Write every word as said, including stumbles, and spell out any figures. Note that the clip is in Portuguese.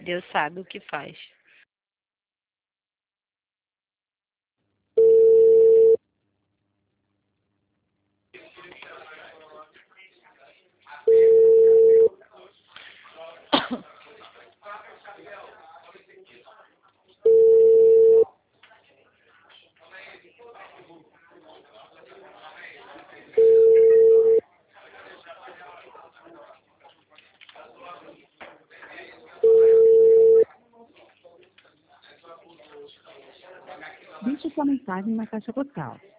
Deus sabe o que faz. Deixe sua mensagem na caixa postal.